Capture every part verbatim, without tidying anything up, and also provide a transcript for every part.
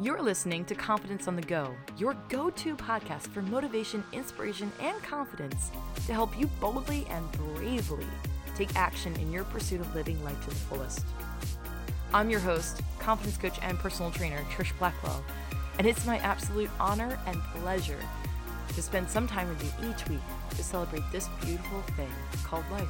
You're listening to Confidence on the Go, your go-to podcast for motivation, inspiration, and confidence to help you boldly and bravely take action in your pursuit of living life to the fullest. I'm your host, confidence coach and personal trainer, Trish Blackwell, and it's my absolute honor and pleasure to spend some time with you each week to celebrate this beautiful thing called life.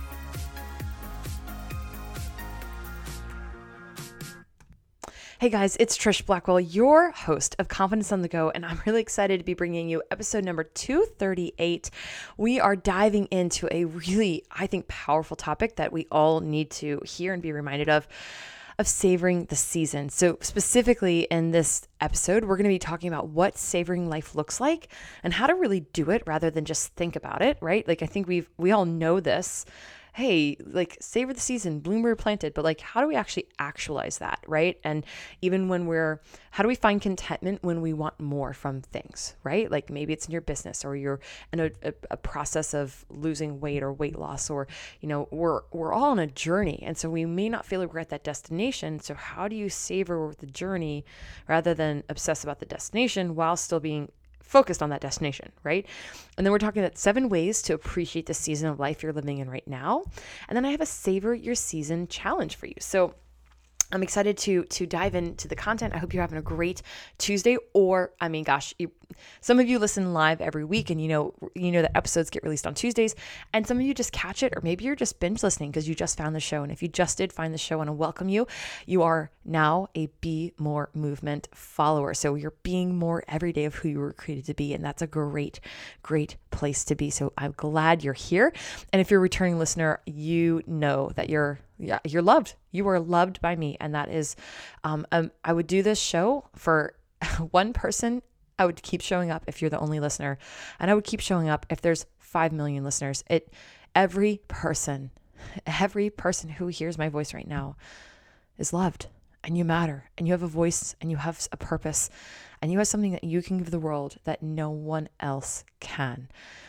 Hey guys, it's Trish Blackwell, your host of Confidence on the Go, and I'm really excited to be bringing you episode number two thirty-eight. We are diving into a really, I think, powerful topic that we all need to hear and be reminded of, of savoring the season. So specifically in this episode, we're going to be talking about what savoring life looks like and how to really do it rather than just think about it, right? Like I think we've, we all know this. Hey, like savor the season, bloom where planted, but like, how do we actually actualize that, right? And even when we're, how do we find contentment when we want more from things, right? Like maybe it's in your business or you're in a, a, a process of losing weight or weight loss, or, you know, we're, we're all on a journey. And so we may not feel like we're at that destination. So how do you savor the journey rather than obsess about the destination while still being focused on that destination, right? And then we're talking about seven ways to appreciate the season of life you're living in right now. And then I have a savor your season challenge for you. So I'm excited to to dive into the content. I hope you're having a great Tuesday, or I mean, gosh, you, some of you listen live every week, and you know you know that episodes get released on Tuesdays, and some of you just catch it, or maybe you're just binge listening because you just found the show. And if you just did find the show, I want to welcome you. You are now a Be More Movement follower, so you're being more every day of who you were created to be, and that's a great, great place to be. So I'm glad you're here, and if you're a returning listener, you know that you're Yeah, you're loved. You are loved by me. And that is, um, um, I would do this show for one person. I would keep showing up if you're the only listener. And I would keep showing up if there's five million listeners. It, every person, every person who hears my voice right now is loved, and you matter, and you have a voice, and you have a purpose, and you have something that you can give the world that no one else can.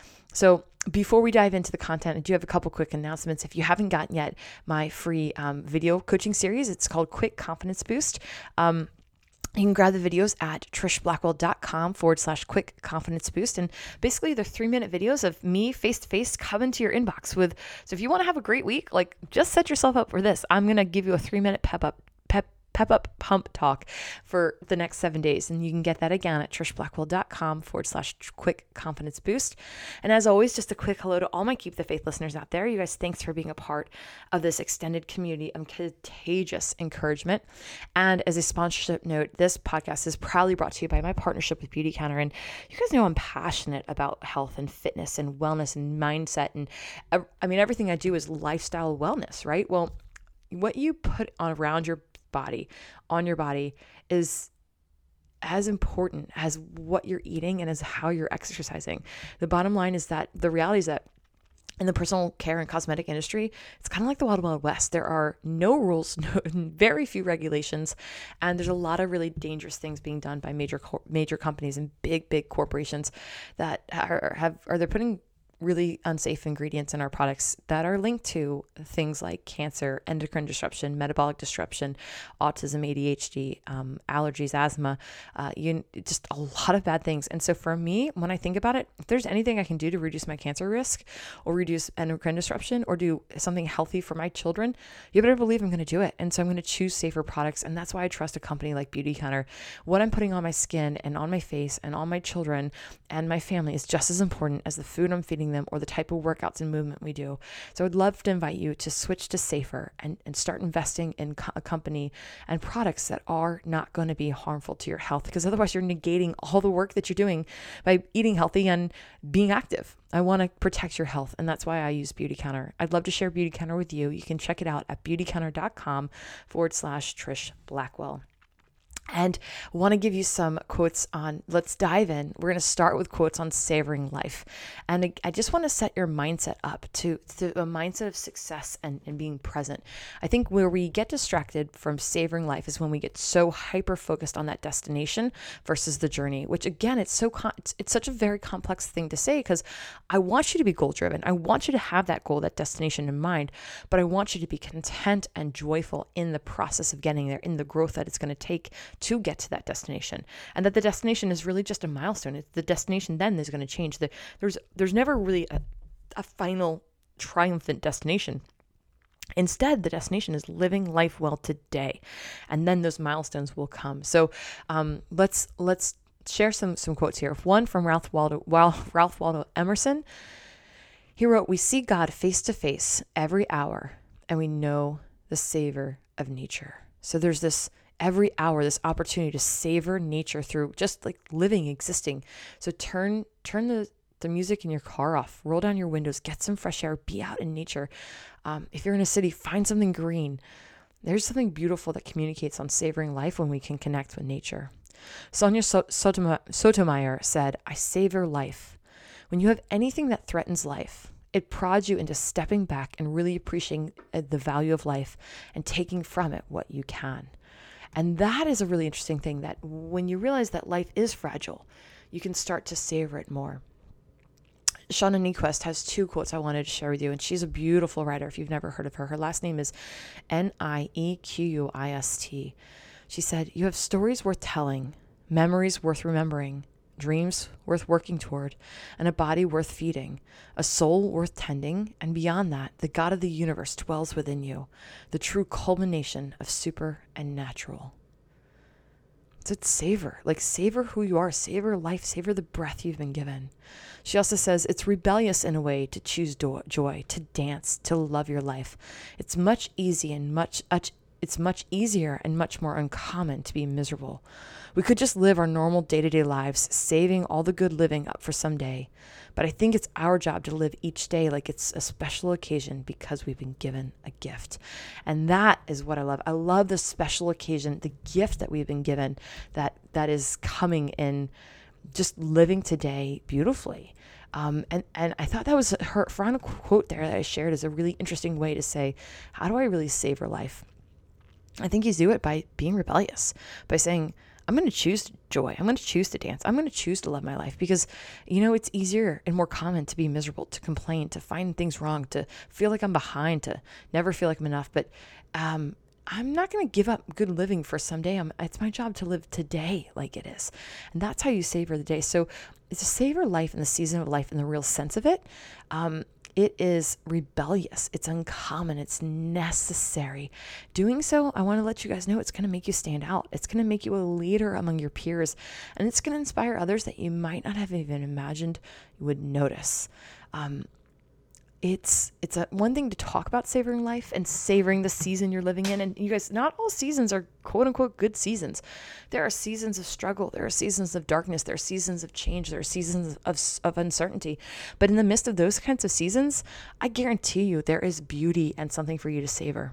So before we dive into the content, I do have a couple quick announcements. If you haven't gotten yet my free um, video coaching series, it's called Quick Confidence Boost. Um, you can grab the videos at trishblackwell.com forward slash quick confidence boost. And basically they're three minute videos of me face to face coming to your inbox with, so if you want to have a great week, like just set yourself up for this. I'm going to give you a three minute pep up, pep pep up pump talk for the next seven days. And you can get that again at trishblackwell.com forward slash quick confidence boost. And as always, just a quick hello to all my Keep the Faith listeners out there. You guys, thanks for being a part of this extended community of contagious encouragement. And as a sponsorship note, this podcast is proudly brought to you by my partnership with Beautycounter. And you guys know I'm passionate about health and fitness and wellness and mindset. And I mean, everything I do is lifestyle wellness, right? Well, what you put on around your body, on your body, is as important as what you're eating and as how you're exercising. The bottom line is that the reality is that in the personal care and cosmetic industry, it's kind of like the Wild Wild West. There are no rules, no, very few regulations, and there's a lot of really dangerous things being done by major major companies and big, big corporations that are have are they're putting really unsafe ingredients in our products that are linked to things like cancer, endocrine disruption, metabolic disruption, autism, A D H D, um, allergies, asthma, uh, you, just a lot of bad things. And so for me, when I think about it, if there's anything I can do to reduce my cancer risk or reduce endocrine disruption or do something healthy for my children, you better believe I'm going to do it. And so I'm going to choose safer products. And that's why I trust a company like Beautycounter. What I'm putting on my skin and on my face and on my children and my family is just as important as the food I'm feeding them or the type of workouts and movement we do. So I'd love to invite you to switch to safer and, and start investing in co- a company and products that are not going to be harmful to your health, because otherwise you're negating all the work that you're doing by eating healthy and being active. I want to protect your health, and that's why I use Beautycounter. I'd love to share Beautycounter with you. You can check it out at beautycounter.com forward slash Trish Blackwell. And want to give you some quotes on, let's dive in. We're going to start with quotes on savoring life. And I, I just want to set your mindset up to, to a mindset of success and, and being present. I think where we get distracted from savoring life is when we get so hyper focused on that destination versus the journey, which again, it's so con- it's, it's such a very complex thing to say, because I want you to be goal driven. I want you to have that goal, that destination in mind, but I want you to be content and joyful in the process of getting there, in the growth that it's going to take to get to that destination, and that the destination is really just a milestone. It's the destination then is going to change. The, there's there's never really a, a final triumphant destination. Instead, the destination is living life well today, and then those milestones will come. So um, let's let's share some some quotes here. One from Ralph Waldo Ralph Waldo Emerson. He wrote, "We see God face to face every hour, and we know the savor of nature." So there's this every hour, this opportunity to savor nature through just like living, existing. So turn turn the the music in your car off, roll down your windows, get some fresh air, be out in nature. Um, if you're in a city, find something green. There's something beautiful that communicates on savoring life when we can connect with nature. Sonia so- Sotomayor said, "I savor life. When you have anything that threatens life, it prods you into stepping back and really appreciating the value of life and taking from it what you can." And that is a really interesting thing, that when you realize that life is fragile, you can start to savor it more. Shauna Niequist has two quotes I wanted to share with you, and she's a beautiful writer if you've never heard of her. Her last name is N I E Q U I S T. She said, "You have stories worth telling, memories worth remembering, dreams worth working toward, and a body worth feeding, a soul worth tending, and beyond that, the God of the universe dwells within you, the true culmination of super and natural." So it's savor, like savor who you are, savor life, savor the breath you've been given. She also says it's rebellious in a way to choose do- joy, to dance, to love your life. It's much easy and much, much it's much easier and much more uncommon to be miserable. We could just live our normal day-to-day lives, saving all the good living up for someday. But I think it's our job to live each day like it's a special occasion because we've been given a gift. And that is what I love. I love the special occasion, the gift that we've been given that that is coming in, just living today beautifully. Um, and, and I thought that was her final quote there that I shared is a really interesting way to say, how do I really savor life? I think you do it by being rebellious, by saying, I'm going to choose joy. I'm going to choose to dance. I'm going to choose to love my life because, you know, it's easier and more common to be miserable, to complain, to find things wrong, to feel like I'm behind, to never feel like I'm enough. But um, I'm not going to give up good living for someday. I'm, it's my job to live today like it is. And that's how you savor the day. So it's to savor life in the season of life in the real sense of it. Um, It is rebellious. It's uncommon. It's necessary. Doing so, I want to let you guys know it's going to make you stand out. It's going to make you a leader among your peers. And it's going to inspire others that you might not have even imagined you would notice. Um, it's it's a one thing to talk about savoring life and savoring the season you're living in. And you guys, not all seasons are quote unquote good seasons. There are seasons of struggle. There are seasons of darkness. There are seasons of change. There are seasons of, of uncertainty. But in the midst of those kinds of seasons, I guarantee you there is beauty and something for you to savor.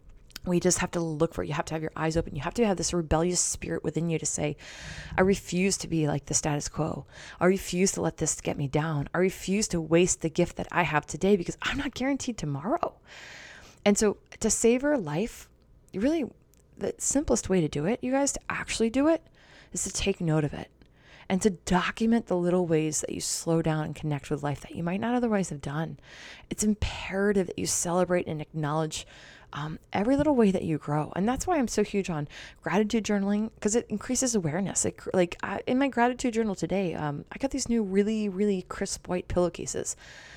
We just have to look for it. You have to have your eyes open. You have to have this rebellious spirit within you to say, I refuse to be like the status quo. I refuse to let this get me down. I refuse to waste the gift that I have today because I'm not guaranteed tomorrow. And so to savor life, really the simplest way to do it, you guys, to actually do it is to take note of it and to document the little ways that you slow down and connect with life that you might not otherwise have done. It's imperative that you celebrate and acknowledge Um, every little way that you grow. And that's why I'm so huge on gratitude journaling, because it increases awareness. It, like I, in my gratitude journal today, um, I got these new really, really crisp white pillowcases.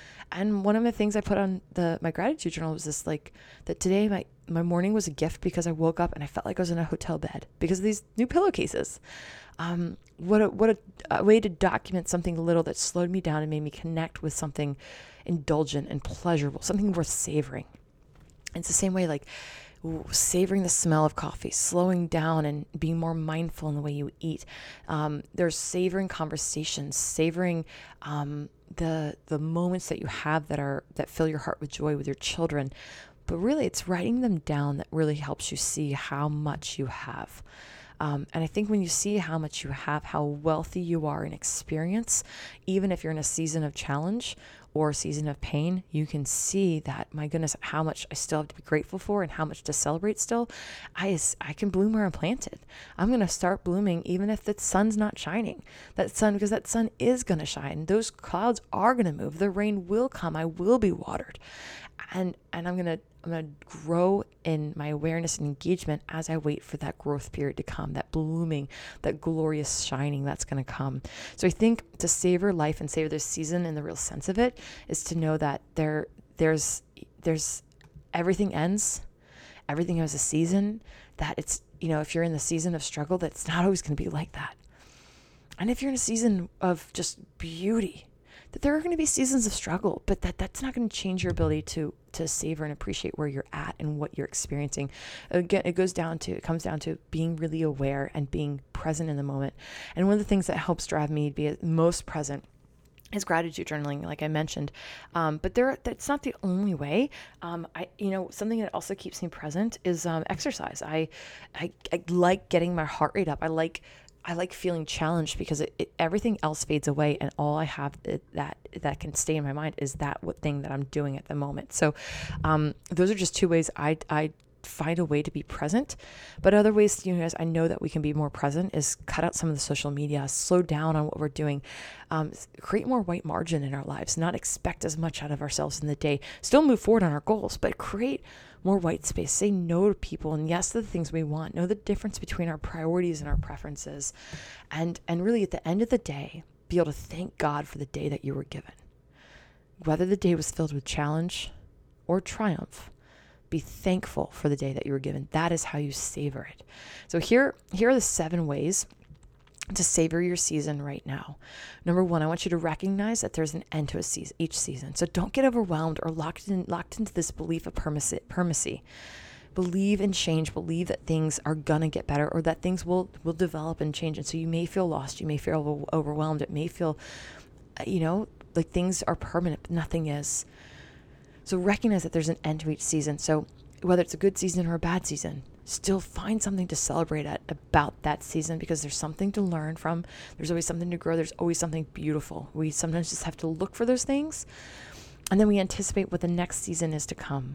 And one of the things I put on the my gratitude journal was this, like, that today my, my morning was a gift because I woke up and I felt like I was in a hotel bed because of these new pillowcases. Um, what a, what a, a way to document something little that slowed me down and made me connect with something indulgent and pleasurable, something worth savoring. It's the same way, like ooh, savoring the smell of coffee, slowing down and being more mindful in the way you eat. Um, there's savoring conversations, savoring um, the the moments that you have that are that fill your heart with joy with your children. But really, it's writing them down that really helps you see how much you have. Um, and I think when you see how much you have, how wealthy you are in experience, even if you're in a season of challenge or a season of pain, you can see that, my goodness, how much I still have to be grateful for and how much to celebrate still. I, I can bloom where I'm planted. I'm going to start blooming even if the sun's not shining. That sun, because that sun is going to shine. Those clouds are going to move. The rain will come. I will be watered. And, and I'm going to I'm going to grow in my awareness and engagement as I wait for that growth period to come, that blooming, that glorious shining that's going to come. So I think to savor life and savor this season in the real sense of it is to know that there, there's, there's everything ends, everything has a season, that it's, you know, if you're in the season of struggle, that's not always going to be like that. And if you're in a season of just beauty, that there are going to be seasons of struggle, but that that's not going to change your ability to to savor and appreciate where you're at and what you're experiencing. Again, it goes down to, it comes down to being really aware and being present in the moment. And one of the things that helps drive me to be most present is gratitude journaling, like I mentioned. Um, but there, that's not the only way. Um, I, you know, something that also keeps me present is um, exercise. I, I, I like getting my heart rate up. I like I like feeling challenged because it, it, everything else fades away, and all I have it, that that can stay in my mind is that what thing that I'm doing at the moment. So um, those are just two ways I I find a way to be present. But other ways, you guys, I know that we can be more present is cut out some of the social media, slow down on what we're doing, um, create more white margin in our lives, not expect as much out of ourselves in the day, still move forward on our goals, but create more white space, say no to people and yes to the things we want, know the difference between our priorities and our preferences. And, and really at the end of the day, be able to thank God for the day that you were given. Whether the day was filled with challenge or triumph, be thankful for the day that you were given. That is how you savor it. So here, here are the seven ways to savor your season right now. Number one, I want you to recognize that there's an end to a season, each season. So don't get overwhelmed or locked in, locked into this belief of permanency. permanency. Believe in change. Believe that things are gonna get better, or that things will will develop and change. And so you may feel lost. You may feel overwhelmed. It may feel, you know, like things are permanent, but nothing is. So recognize that there's an end to each season. So whether it's a good season or a bad season, still find something to celebrate at about that season, because there's something to learn from. There's always something to grow. There's always something beautiful. We sometimes just have to look for those things, and then we anticipate what the next season is to come.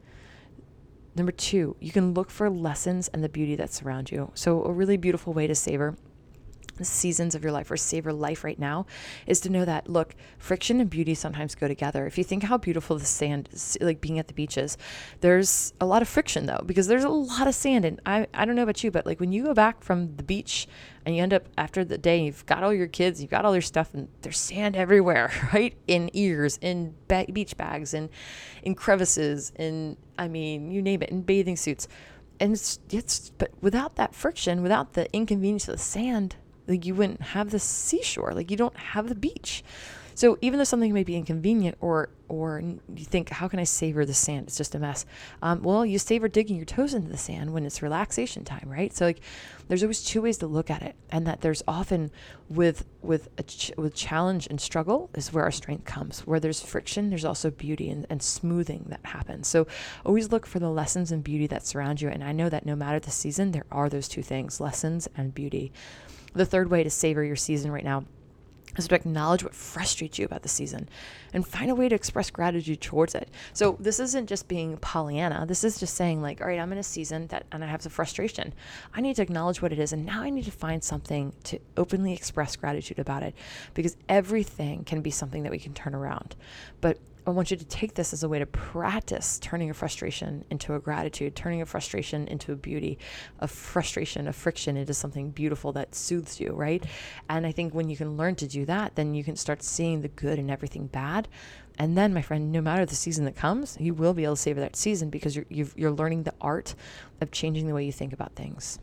Number two, you can look for lessons and the beauty that surround you. So a really beautiful way to savor the seasons of your life, or savor life right now, is to know that, look, friction and beauty sometimes go together. If you think how beautiful the sand is, like being at the beaches, there's a lot of friction though, because there's a lot of sand. And I, I don't know about you, but like when you go back from the beach and you end up after the day, you've got all your kids, you've got all your stuff, and there's sand everywhere, right? In ears, in ba- beach bags, and in crevices, in, I mean, you name it, in bathing suits. And it's, it's, but without that friction, without the inconvenience of the sand, like you wouldn't have the seashore, like you don't have the beach. So even though something may be inconvenient, or or you think, how can I savor the sand? It's just a mess. Um, well, you savor digging your toes into the sand when it's relaxation time, right? So like, there's always two ways to look at it, and that there's often with with a ch- with challenge and struggle is where our strength comes. Where there's friction, there's also beauty and, and smoothing that happens. So always look for the lessons and beauty that surround you. And I know that no matter the season, there are those two things: lessons and beauty. The third way to savor your season right now is to acknowledge what frustrates you about the season and find a way to express gratitude towards it. So this isn't just being Pollyanna. This is just saying like, all right, I'm in a season that, and I have some frustration. I need to acknowledge what it is. And now I need to find something to openly express gratitude about it, because everything can be something that we can turn around. But I want you to take this as a way to practice turning a frustration into a gratitude, turning a frustration into a beauty, a frustration, a friction into something beautiful that soothes you, right? And I think when you can learn to do that, then you can start seeing the good in everything bad. And then, my friend, no matter the season that comes, you will be able to savor that season, because you're you've, you're learning the art of changing the way you think about things.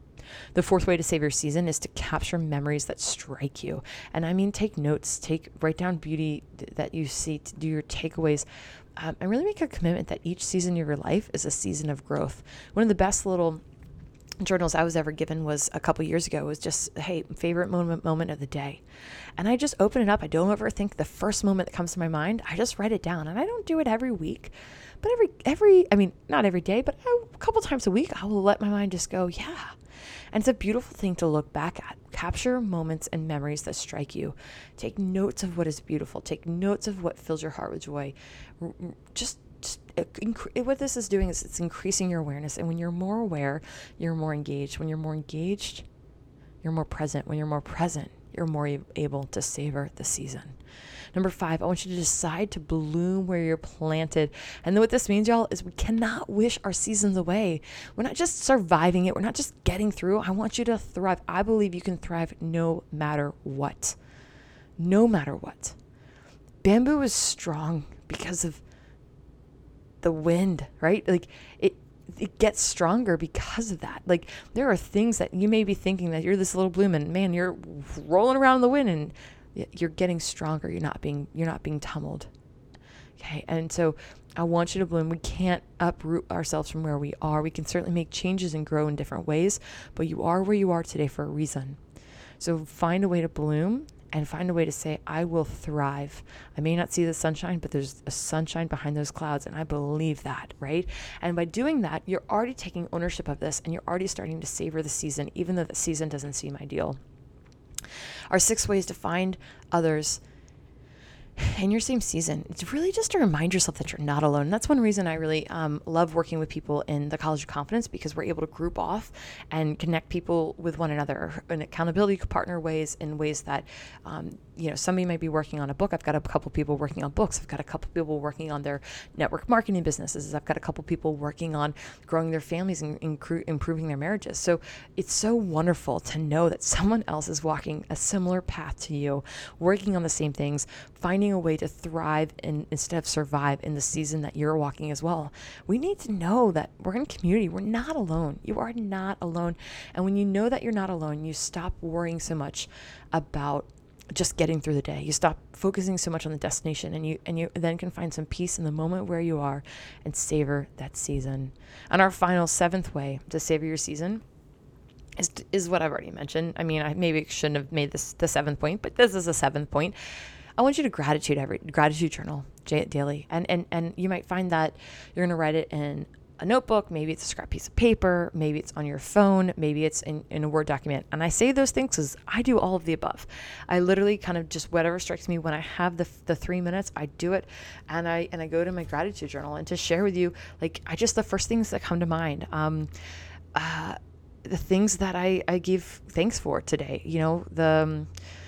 The fourth way to save your season is to capture memories that strike you. And I mean, take notes, take, write down beauty that you see, to do your takeaways, um, and really make a commitment that each season of your life is a season of growth. One of the best little journals I was ever given was a couple years ago. It was just, hey, favorite moment moment of the day. And I just open it up. I don't overthink the first moment that comes to my mind. I just write it down, and I don't do it every week, but every, every, I mean, not every day, but a couple times a week, I will let my mind just go, yeah. And it's a beautiful thing to look back at. Capture moments and memories that strike you. Take notes of what is beautiful. Take notes of what fills your heart with joy. Just, just inc- what this is doing is it's increasing your awareness. And when you're more aware, you're more engaged. When you're more engaged, you're more present. When you're more present, you're more able to savor the season. Number five, I want you to decide to bloom where you're planted. And then what this means, y'all, is we cannot wish our seasons away. We're not just surviving it. We're not just getting through. I want you to thrive. I believe you can thrive no matter what. No matter what. Bamboo is strong because of the wind, right? Like it, it gets stronger because of that. Like there are things that you may be thinking that you're this little bloom and man, you're rolling around in the wind and you're getting stronger. You're not being, you're not being tumbled. Okay. And so I want you to bloom. We can't uproot ourselves from where we are. We can certainly make changes and grow in different ways, but you are where you are today for a reason. So find a way to bloom and find a way to say, I will thrive. I may not see the sunshine, but there's a sunshine behind those clouds. And I believe that, right? And by doing that, you're already taking ownership of this and you're already starting to savor the season, even though the season doesn't seem ideal. Our six ways to find others in your same season. It's really just to remind yourself that you're not alone. And that's one reason I really um, love working with people in the College of Confidence, because we're able to group off and connect people with one another in accountability partner ways, in ways that, um, you know, somebody might be working on a book. I've got a couple people working on books. I've got a couple people working on their network marketing businesses. I've got a couple people working on growing their families and incru- improving their marriages. So it's so wonderful to know that someone else is walking a similar path to you, working on the same things, finding a way to thrive in, instead of survive in the season that you're walking as well. We need to know that we're in community. We're not alone. You are not alone. And when you know that you're not alone, you stop worrying so much about just getting through the day. You stop focusing so much on the destination, and you and you then can find some peace in the moment where you are and savor that season. And our final seventh way to savor your season is is what I've already mentioned. I mean, I maybe shouldn't have made this the seventh point, but this is a seventh point. I want you to gratitude every gratitude journal daily, and and and you might find that you're going to write it in a notebook. Maybe it's a scrap piece of paper. Maybe it's on your phone. Maybe it's in, in a Word document. And I say those things because I do all of the above. I literally kind of just whatever strikes me when I have the the three minutes, I do it, and I and I go to my gratitude journal and to share with you, like I just the first things that come to mind. Um, uh, the things that I I give thanks for today. You know, the um,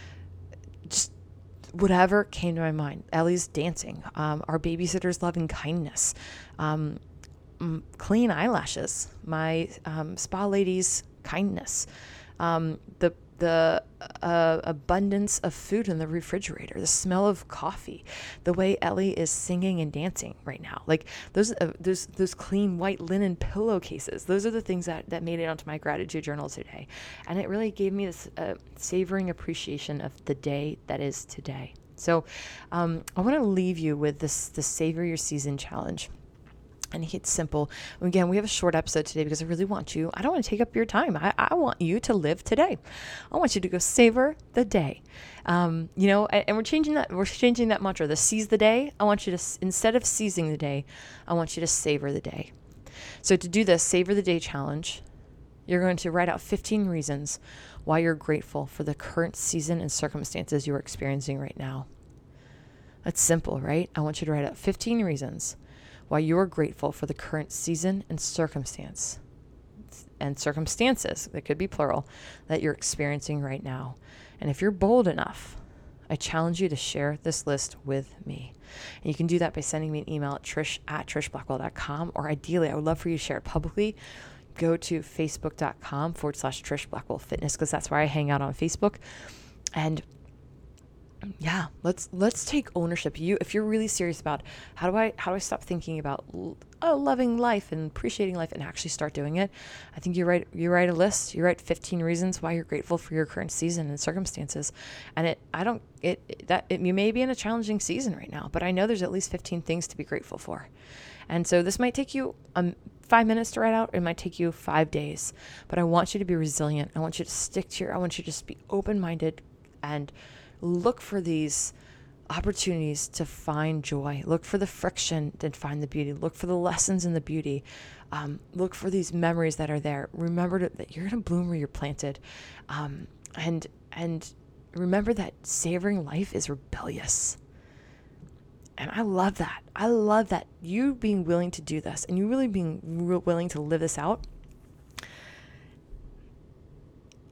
just. Whatever came to my mind. Ellie's dancing, um, our babysitter's loving kindness, um, m- clean eyelashes, my um, spa lady's kindness, um, the the uh, abundance of food in the refrigerator, the smell of coffee, the way Ellie is singing and dancing right now. Like those uh, those those clean white linen pillowcases. Those are the things that, that made it onto my gratitude journal today. And it really gave me this uh, savoring appreciation of the day that is today. So um, I want to leave you with this, the Savor Your Season challenge. And it's simple. Again, we have a short episode today because I really want you, I don't want to take up your time. I, I want you to live today. I want you to go savor the day. Um, you know, and, and we're changing that, we're changing that mantra, the seize the day. I want you to, instead of seizing the day, I want you to savor the day. So to do this Savor the Day challenge, you're going to write out fifteen reasons why you're grateful for the current season and circumstances you're experiencing right now. That's simple, right? I want you to write out fifteen reasons why you're grateful for the current season and circumstance and circumstances, that could be plural, that you're experiencing right now. And if you're bold enough, I challenge you to share this list with me. And you can do that by sending me an email at trish at trishblackwell dot com, or ideally, I would love for you to share it publicly. Go to facebook.com forward slash Trish Blackwell Fitness, because that's where I hang out on Facebook. And yeah, let's let's take ownership. You, if you're really serious about how do I how do I stop thinking about oh, loving life and appreciating life and actually start doing it, I think you write you write a list. You write fifteen reasons why you're grateful for your current season and circumstances. And it I don't it, it that it, you may be in a challenging season right now, but I know there's at least fifteen things to be grateful for. And so this might take you um five minutes to write out. It might take you five days, but I want you to be resilient. I want you to stick to your. I want you to just be open-minded and look for these opportunities to find joy. Look for the friction to find the beauty. Look for the lessons in the beauty. Um, look for these memories that are there. Remember to, that you're going to bloom where you're planted. Um, and, and remember that savoring life is rebellious. And I love that. I love that you being willing to do this and you really being real willing to live this out.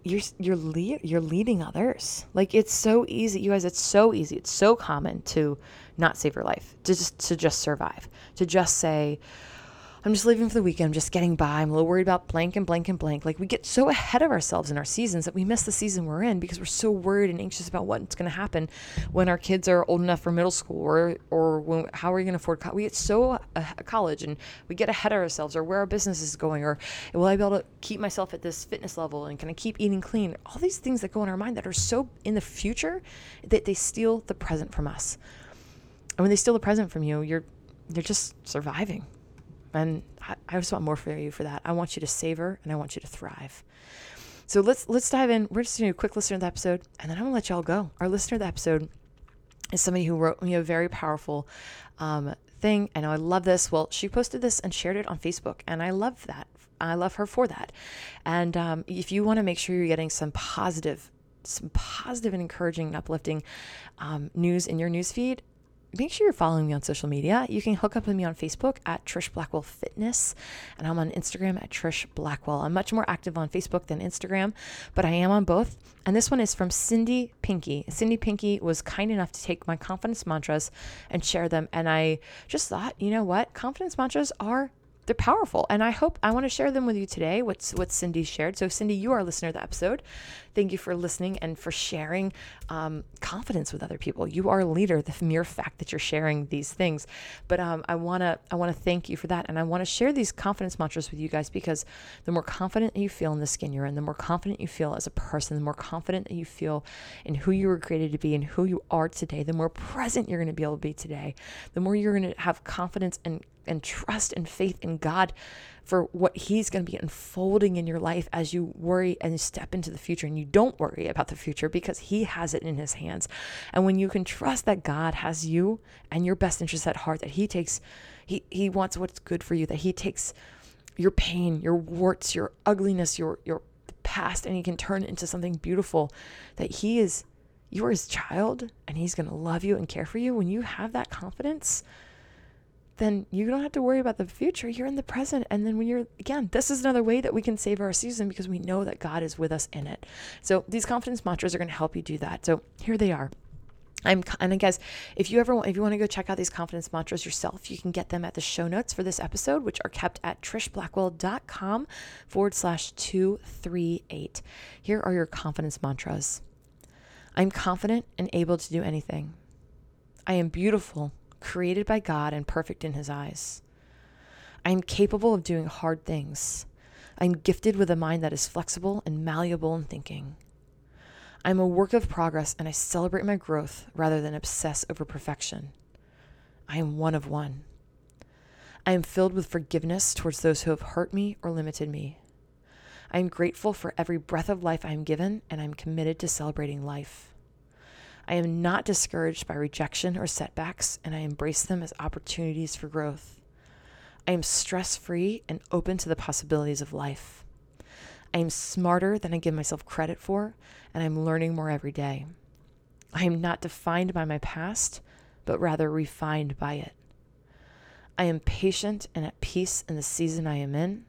you're you're lead, you're leading others. Like, it's so easy, you guys. It's so easy. It's so common to not save your life, to just to just survive, to just say, I'm just leaving for the weekend. I'm just getting by. I'm a little worried about blank and blank and blank. Like, we get so ahead of ourselves in our seasons that we miss the season we're in because we're so worried and anxious about what's going to happen when our kids are old enough for middle school, or or when, how are we going to afford college? We get so uh, college and we get ahead of ourselves, or where our business is going, or will I be able to keep myself at this fitness level, and can I keep eating clean? All these things that go in our mind that are so in the future that they steal the present from us. And when they steal the present from you, you're you're just surviving. And I, I just want more for you for that. I want you to savor, and I want you to thrive. So let's let's dive in. We're just going to do a quick listener of the episode, and then I'm going to let y'all go. Our listener of the episode is somebody who wrote me a very powerful um, thing. I know I love this. Well, she posted this and shared it on Facebook, and I love that. I love her for that. And um, if you want to make sure you're getting some positive, some positive and encouraging and uplifting um, news in your newsfeed, make sure you're following me on social media. You can hook up with me on Facebook at Trish Blackwell Fitness, and I'm on Instagram at Trish Blackwell. I'm much more active on Facebook than Instagram, but I am on both. And this one is from Cindy Pinky. Cindy Pinky was kind enough to take my confidence mantras and share them. And I just thought, you know what? Confidence mantras are they're powerful. And I hope I want to share them with you today, what's what Cindy shared. So Cindy, you are a listener to the episode. Thank you for listening and for sharing um, confidence with other people. You are a leader, the mere fact that you're sharing these things. But um, I want to I want to thank you for that. And I want to share these confidence mantras with you guys, because the more confident you feel in the skin you're in, the more confident you feel as a person, the more confident that you feel in who you were created to be and who you are today, the more present you're going to be able to be today, the more you're going to have confidence and and trust and faith in God for what he's going to be unfolding in your life as you worry and step into the future. And you don't worry about the future because he has it in his hands. And when you can trust that God has you and your best interests at heart, that he takes, he, he wants what's good for you, that he takes your pain, your warts, your ugliness, your, your past, and he can turn it into something beautiful, that he is, you are his child and he's going to love you and care for you. When you have that confidence, then you don't have to worry about the future. You're in the present. And then when you're, again, this is another way that we can save our season, because we know that God is with us in it. So these confidence mantras are going to help you do that. So here they are. I'm, and I guess if you ever want, if you want to go check out these confidence mantras yourself, you can get them at the show notes for this episode, which are kept at trishblackwell.com forward slash 238. Here are your confidence mantras. I'm confident and able to do anything. I am beautiful, created by God and perfect in his eyes. I am capable of doing hard things. I am gifted with a mind that is flexible and malleable in thinking. I am a work of progress, and I celebrate my growth rather than obsess over perfection. I am one of one. I am filled with forgiveness towards those who have hurt me or limited me. I am grateful for every breath of life I am given, and I am committed to celebrating life. I am not discouraged by rejection or setbacks, and I embrace them as opportunities for growth. I am stress-free and open to the possibilities of life. I am smarter than I give myself credit for, and I'm learning more every day. I am not defined by my past, but rather refined by it. I am patient and at peace in the season I am in.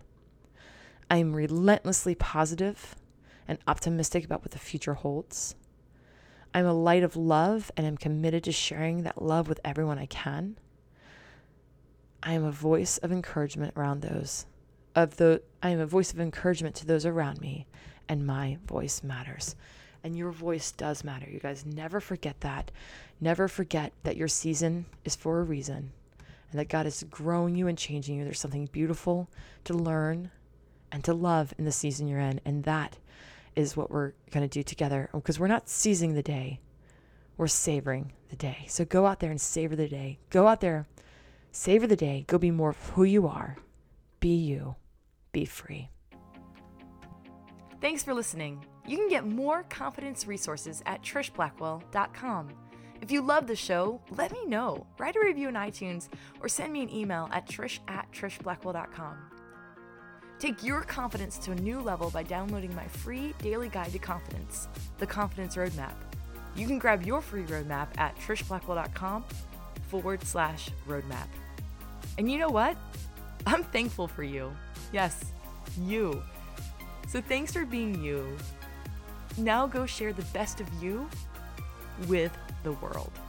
I am relentlessly positive and optimistic about what the future holds. I'm a light of love and am committed to sharing that love with everyone I can. I am a voice of encouragement around those of the I am a voice of encouragement to those around me, and my voice matters. And your voice does matter. You guys, never forget that. Never forget that your season is for a reason, and that God is growing you and changing you. There's something beautiful to learn and to love in the season you're in, and that is what we're going to do together, because we're not seizing the day. We're savoring the day. So go out there and savor the day. Go out there, savor the day. Go be more of who you are. Be you. Be free. Thanks for listening. You can get more confidence resources at trish blackwell dot com. If you love the show, let me know. Write a review in iTunes or send me an email at trish at trish blackwell dot com. Take your confidence to a new level by downloading my free daily guide to confidence, the Confidence Roadmap. You can grab your free roadmap at trishblackwell.com forward slash roadmap. And you know what? I'm thankful for you. Yes, you. So thanks for being you. Now go share the best of you with the world.